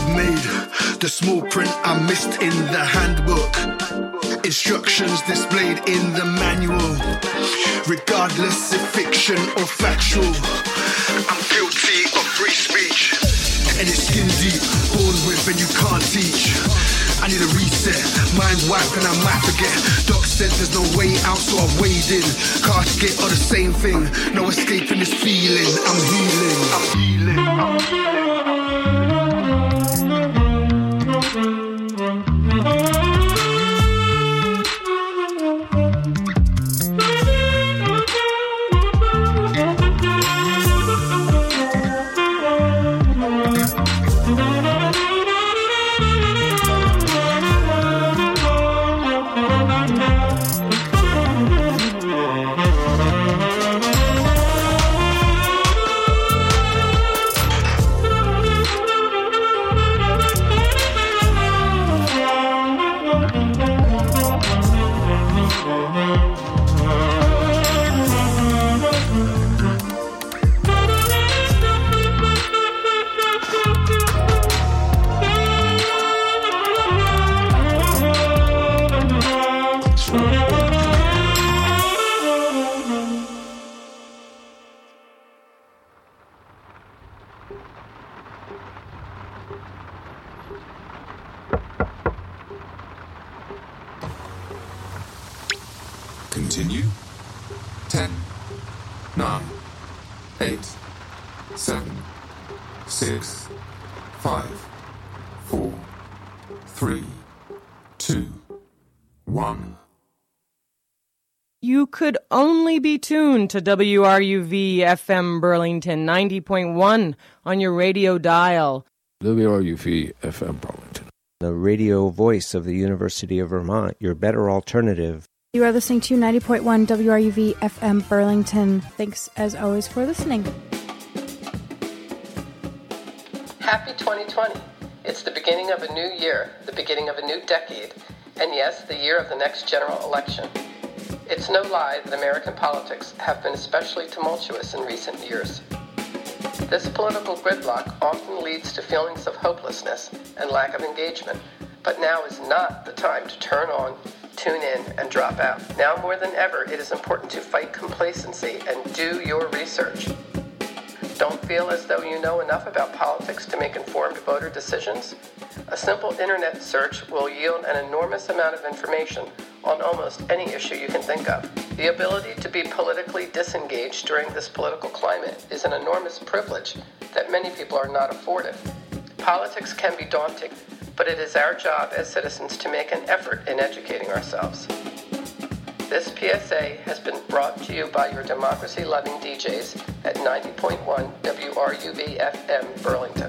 I've made, the small print I missed in the handbook, instructions displayed in the manual, regardless if fiction or factual. I'm guilty of free speech, and it's skin deep, born with and you can't teach. I need a reset, mind wipe and I might forget. Doc said there's no way out, so I wade in. Casket are the same thing, no escaping this feeling. I'm healing, I'm healing. Continue. 10, 9, 8, 7, 6, 5, 4, 3, 2, 1. You could only be tuned to WRUV FM Burlington 90.1 on your radio dial. WRUV FM Burlington. The radio voice of the University of Vermont, your better alternative. You are listening to 90.1 WRUV FM Burlington. Thanks, as always, for listening. Happy 2020. It's the beginning of a new year, the beginning of a new decade, and yes, the year of the next general election. It's no lie that American politics have been especially tumultuous in recent years. This political gridlock often leads to feelings of hopelessness and lack of engagement, but now is not the time to turn on, tune in, and drop out. Now more than ever, it is important to fight complacency and do your research. Don't feel as though you know enough about politics to make informed voter decisions? A simple internet search will yield an enormous amount of information on almost any issue you can think of. The ability to be politically disengaged during this political climate is an enormous privilege that many people are not afforded. Politics can be daunting, but it is our job as citizens to make an effort in educating ourselves. This PSA has been brought to you by your democracy-loving DJs at 90.1 WRUV FM Burlington.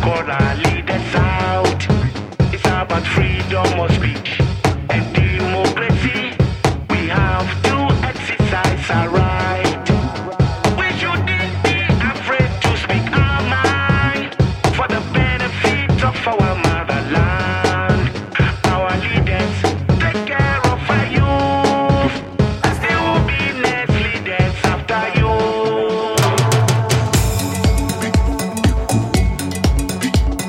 call our leaders out. It's about freedom of speech and democracy. We have to exercise our right. We shouldn't be afraid to speak our mind for the benefit of our motherland. Our leaders take care of our youth, as they will be next leaders after you.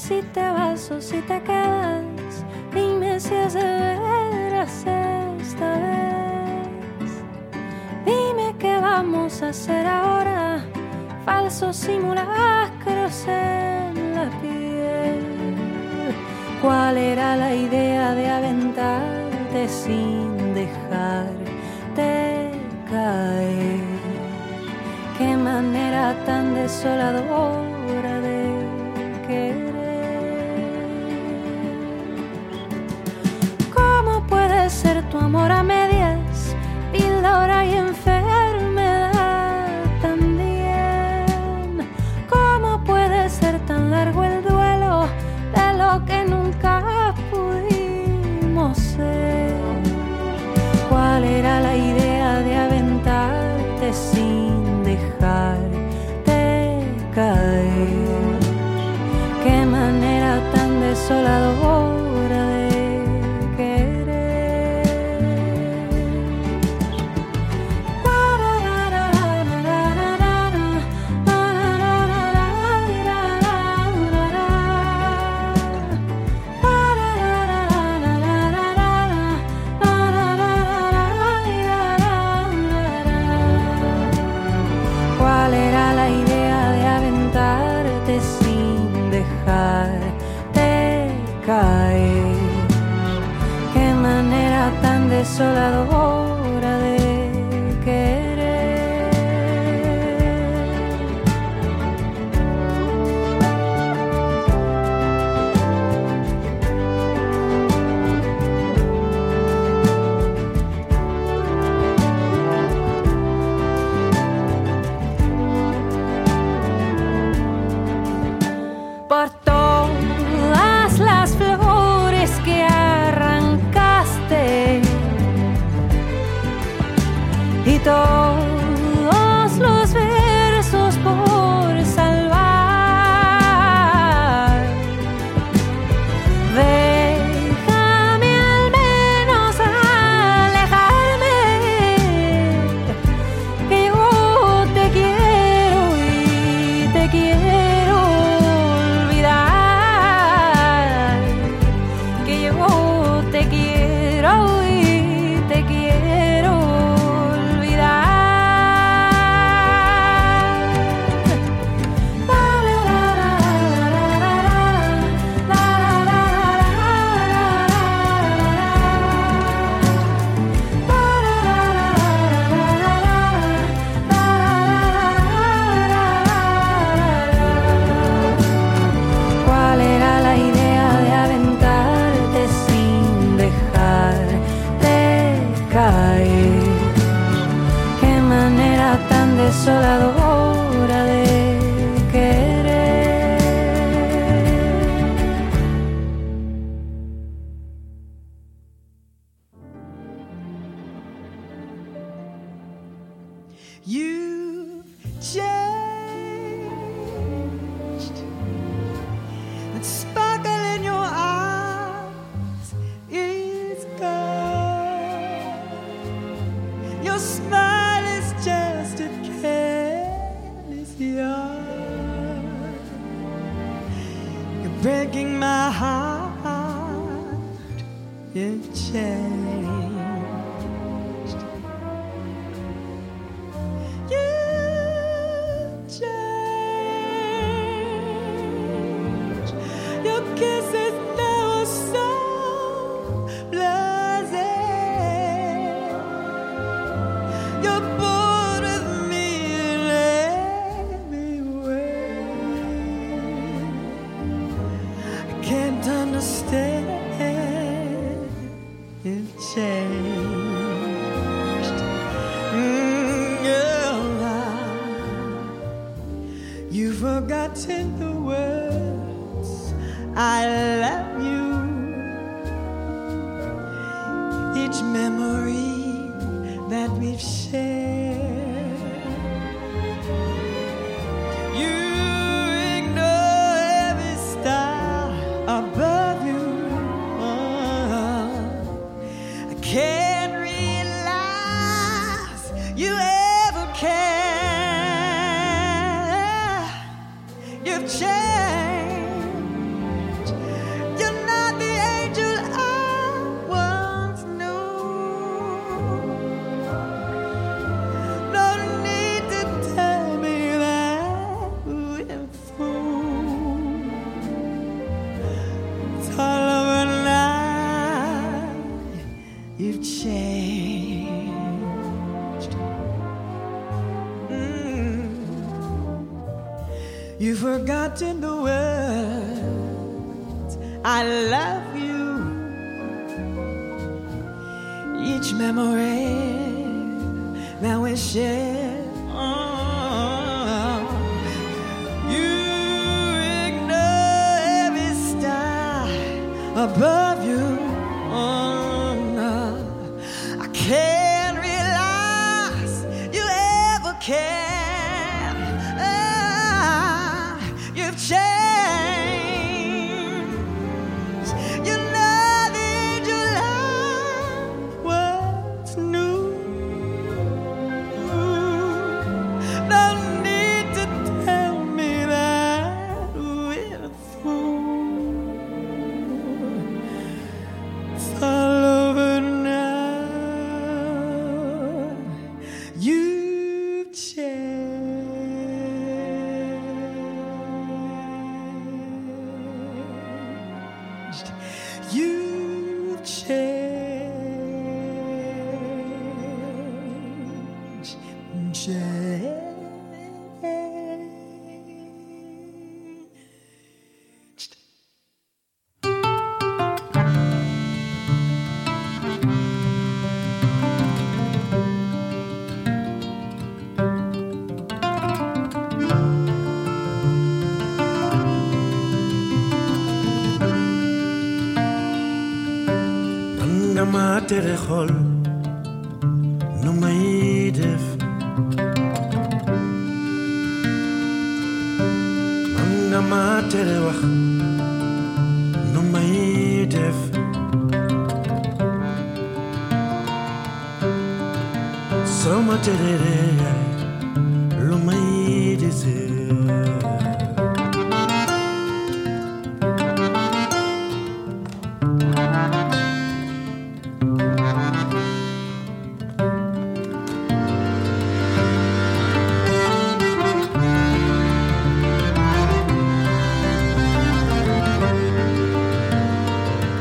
si te vas o si te quedas. Dime si es de veras esta vez. Dime qué vamos a hacer ahora. Falsos simulacros en la piel. ¿Cuál era la idea de aventarte sin dejarte caer? Qué manera tan desoladora de querer. ¿Cómo puede ser tu amor a medias? Píldora y enfermedad también. ¿Cómo puede ser tan largo el duelo de lo que nunca pudimos ser? ¿Cuál era la idea de aventarte sin dejarte caer? Qué manera tan desoladora de caer. Qué manera tan desoladora de querer. Por todas las flores que arrancaste y todos los versos por salvar, déjame al menos alejarme, que yo te quiero y te quiero olvidar, que yo te quiero y te quiero olvidar. ¿Cuál era la idea de aventarte sin dejarte caer? Qué manera tan desoladora de querer. You've changed. The sparkle in your eyes is gone. Your smile is just a careless yarn. You're breaking my heart. You've changed. You've changed. Your kisses never so blasé. You're bored with me in every way. I can't understand. You've changed. You've forgotten the words I love you. Each memory that we've shared. You ignore every star above you. I can't realize you ever care. You've changed. forgotten the words I love you. Each memory that we share, you ignore every star above you. No, I can't realize you ever cared. You've changed. You know that your love was new. No need to tell me that we're through. It's all over now. You've changed. You've changed. Changed. Mangama tere khol no may def Mangama tere wax no may def Soma tere